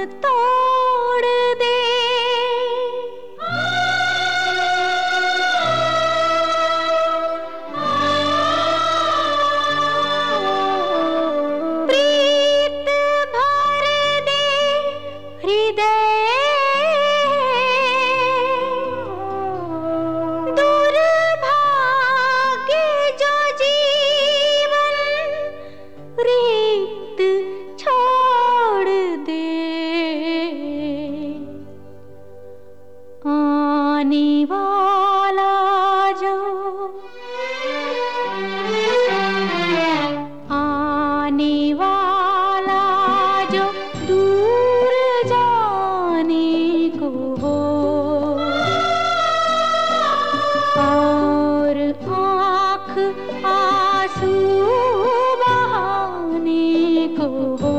तोड़ दे। प्रीत भर दे हृदय, दुर्भाग्य जो जीवन रिक्त छोड़ दे। आने वाला जो, आने वाला जो दूर जाने को हो, और आँख आंसू बहाने को हो।